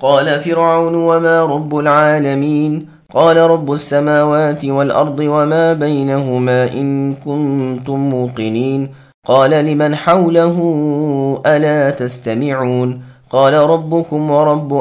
قال فرعون وما رب العالمين قال رب السماوات والأرض وما بينهما إن كنتم موقنين قال لمن حوله ألا تستمعون قال ربكم ورب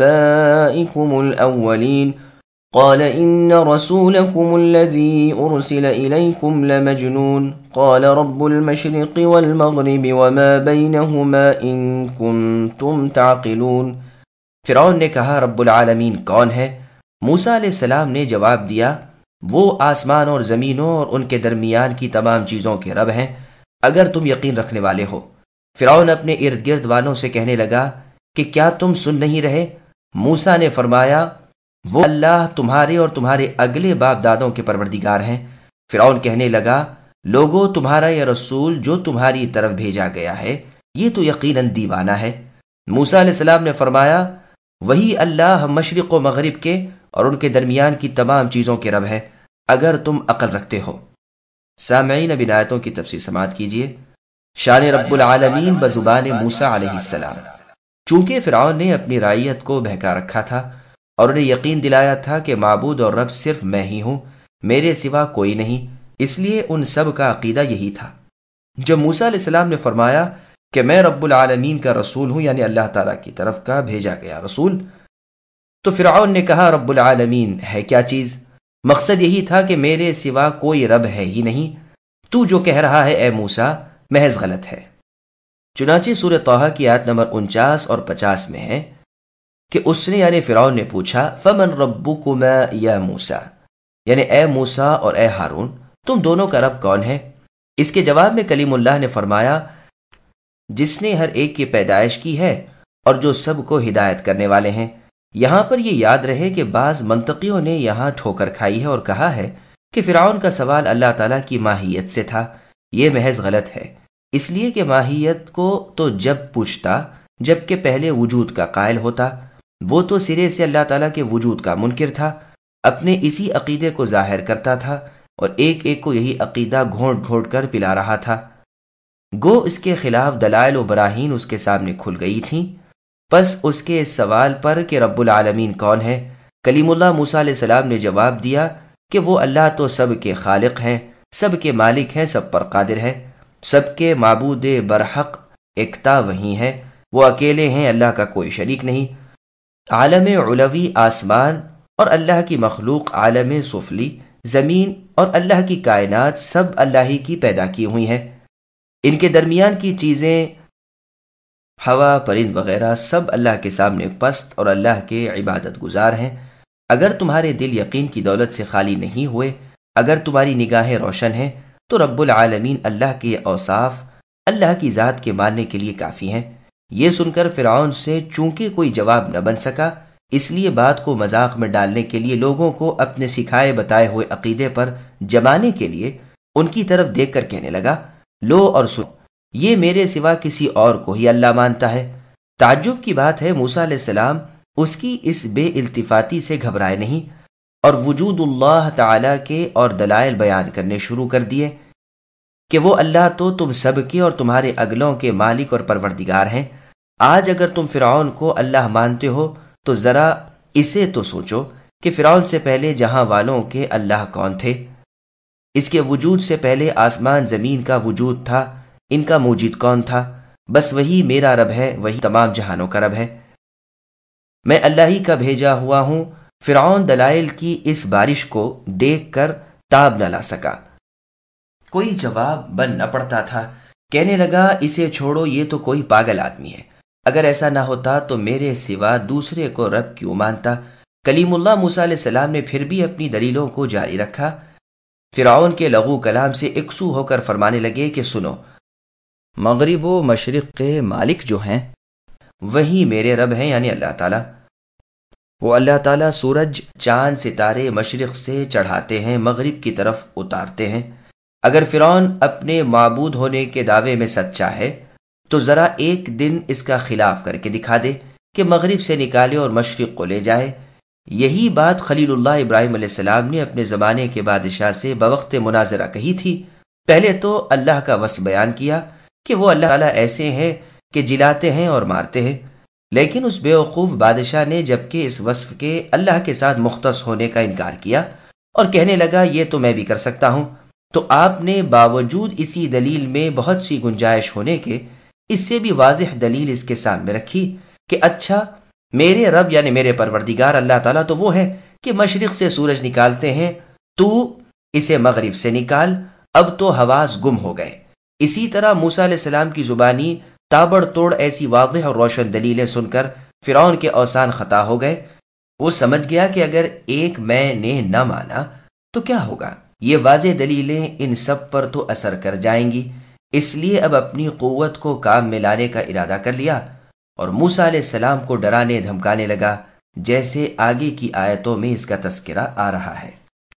آبائكم الأولين قال إن رسولكم الذي أرسل إليكم لمجنون قال رب المشرق والمغرب وما بينهما إن كنتم تعقلون۔ فرعون نے کہا رب العالمین کون ہے؟ موسیٰ علیہ السلام نے جواب دیا وہ آسمان اور زمینوں اور ان کے درمیان کی تمام چیزوں کے رب ہیں اگر تم یقین رکھنے والے ہو۔ فرعون اپنے ارد گرد والوں سے کہنے لگا کہ کیا تم سن نہیں رہے؟ موسیٰ نے فرمایا وہ اللہ تمہارے اور تمہارے اگلے باپ دادوں کے پروردگار ہیں۔ فرعون کہنے لگا لوگو تمہارا یہ رسول جو تمہاری طرف بھیجا گیا ہے یہ تو یقیناً دیوانہ ہے۔ موسیٰ علیہ السلام نے فرمایا وہی اللہ مشرق و مغرب کے اور ان کے درمیان کی تمام چیزوں کے رب ہے اگر تم عقل رکھتے ہو۔ سامعین اب ان آیتوں کی تفسیر سماعت کیجیے۔ شان رب العالمین بزبان موسیٰ علیہ السلام۔ چونکہ فرعون نے اپنی رعیت کو بہکا رکھا تھا اور انہیں یقین دلایا تھا کہ معبود اور رب صرف میں ہی ہوں، میرے سوا کوئی نہیں، اس لیے ان سب کا عقیدہ یہی تھا۔ جب موسیٰ علیہ السلام نے فرمایا کہ میں رب العالمین کا رسول ہوں، یعنی اللہ تعالیٰ کی طرف کا بھیجا گیا رسول، تو فرعون نے کہا رب العالمین ہے کیا چیز؟ مقصد یہی تھا کہ میرے سوا کوئی رب ہے ہی نہیں، تو جو کہہ رہا ہے اے موسیٰ محض غلط ہے۔ چنانچہ سورہ طٰہٰ کی آیت نمبر 49 اور 50 میں ہے کہ اس نے یعنی فرعون نے پوچھا فمن ربکما یا موسیٰ، یعنی اے موسیٰ اور اے ہارون تم دونوں کا رب کون ہے؟ اس کے جواب میں کلیم اللہ نے فرمایا جس نے ہر ایک کی پیدائش کی ہے اور جو سب کو ہدایت کرنے والے ہیں۔ یہاں پر یہ یاد رہے کہ بعض منطقیوں نے یہاں ٹھوکر کھائی ہے اور کہا ہے کہ فرعون کا سوال اللہ تعالیٰ کی ماہیت سے تھا، یہ محض غلط ہے، اس لیے کہ ماہیت کو تو جب پوچھتا جب کہ پہلے وجود کا قائل ہوتا، وہ تو سرے سے اللہ تعالیٰ کے وجود کا منکر تھا، اپنے اسی عقیدے کو ظاہر کرتا تھا اور ایک ایک کو یہی عقیدہ گھونٹ گھونٹ کر پلا رہا تھا۔ گو اس کے خلاف دلائل و براہین اس کے سامنے کھل گئی تھیں۔ پس اس کے اس سوال پر کہ رب العالمین کون ہے، کلیم اللہ موسیٰ علیہ السلام نے جواب دیا کہ وہ اللہ تو سب کے خالق ہیں، سب کے مالک ہیں، سب پر قادر ہے، سب کے معبود برحق ایکتا وہی ہے، وہ اکیلے ہیں، اللہ کا کوئی شریک نہیں۔ عالم علوی آسمان اور اللہ کی مخلوق عالم سفلی زمین اور اللہ کی کائنات سب اللہ ہی کی پیدا کی ہوئی ہیں، ان کے درمیان کی چیزیں ہوا پرند وغیرہ سب اللہ کے سامنے پست اور اللہ کے عبادت گزار ہیں۔ اگر تمہارے دل یقین کی دولت سے خالی نہیں ہوئے، اگر تمہاری نگاہیں روشن ہیں تو رب العالمین اللہ کے اوصاف اللہ کی ذات کے ماننے کے لیے کافی ہیں۔ یہ سن کر فرعون سے چونکہ کوئی جواب نہ بن سکا، اس لیے بات کو مذاق میں ڈالنے کے لیے لوگوں کو اپنے سکھائے بتائے ہوئے عقیدے پر جمانے کے لیے ان کی طرف دیکھ کر کہنے لگا لو اور سنو، یہ میرے سوا کسی اور کو ہی اللہ مانتا ہے۔ تعجب کی بات ہے موسیٰ علیہ السلام اس کی اس بے التفاتی سے گھبرائے نہیں اور وجود اللہ تعالیٰ کے اور دلائل بیان کرنے شروع کر دیے کہ وہ اللہ تو تم سب کے اور تمہارے اگلوں کے مالک اور پروردگار ہیں۔ آج اگر تم فرعون کو اللہ مانتے ہو تو ذرا اسے تو سوچو کہ فرعون سے پہلے جہاں والوں کے اللہ کون تھے؟ اس کے وجود سے پہلے آسمان زمین کا وجود تھا، ان کا موجد کون تھا؟ بس وہی میرا رب ہے، وہی تمام جہانوں کا رب ہے، میں اللہ ہی کا بھیجا ہوا ہوں۔ فرعون دلائل کی اس بارش کو دیکھ کر تاب نہ لا سکا، کوئی جواب بن نہ پڑتا تھا، کہنے لگا اسے چھوڑو، یہ تو کوئی پاگل آدمی ہے، اگر ایسا نہ ہوتا تو میرے سوا دوسرے کو رب کیوں مانتا؟ کلیم اللہ موسیٰ علیہ السلام نے پھر بھی اپنی دلیلوں کو جاری رکھا۔ فرعون کے لغو کلام سے یکسو ہو کر فرمانے لگے کہ سنو، مغرب و مشرق کے مالک جو ہیں وہی میرے رب ہیں، یعنی اللہ تعالیٰ۔ وہ اللہ تعالیٰ سورج چاند ستارے مشرق سے چڑھاتے ہیں، مغرب کی طرف اتارتے ہیں۔ اگر فرعون اپنے معبود ہونے کے دعوے میں سچا ہے تو ذرا ایک دن اس کا خلاف کر کے دکھا دے کہ مغرب سے نکالے اور مشرق کو لے جائے۔ یہی بات خلیل اللہ ابراہیم علیہ السلام نے اپنے زمانے کے بادشاہ سے بوقت مناظرہ کہی تھی۔ پہلے تو اللہ کا وصف بیان کیا کہ وہ اللہ تعالیٰ ایسے ہیں کہ جلاتے ہیں اور مارتے ہیں، لیکن اس بیوقوف بادشاہ نے جبکہ اس وصف کے اللہ کے ساتھ مختص ہونے کا انکار کیا اور کہنے لگا یہ تو میں بھی کر سکتا ہوں، تو آپ نے باوجود اسی دلیل میں بہت سی گنجائش ہونے کے اس سے بھی واضح دلیل اس کے سامنے رکھی کہ اچھا میرے رب یعنی میرے پروردگار اللہ تعالیٰ تو وہ ہے کہ مشرق سے سورج نکالتے ہیں، تو اسے مغرب سے نکال، اب تو حواس گم ہو گئے۔ اسی طرح موسیٰ علیہ السلام کی زبانی تابڑ توڑ ایسی واضح اور روشن دلیلیں سن کر فرعون کے اوسان خطا ہو گئے۔ وہ سمجھ گیا کہ اگر ایک میں نے نہ مانا تو کیا ہوگا، یہ واضح دلیلیں ان سب پر تو اثر کر جائیں گی، اس لیے اب اپنی قوت کو کام میں لانے کا ارادہ کر لیا اور موسیٰ علیہ السلام کو ڈرانے دھمکانے لگا، جیسے آگے کی آیتوں میں اس کا تذکرہ آ رہا ہے۔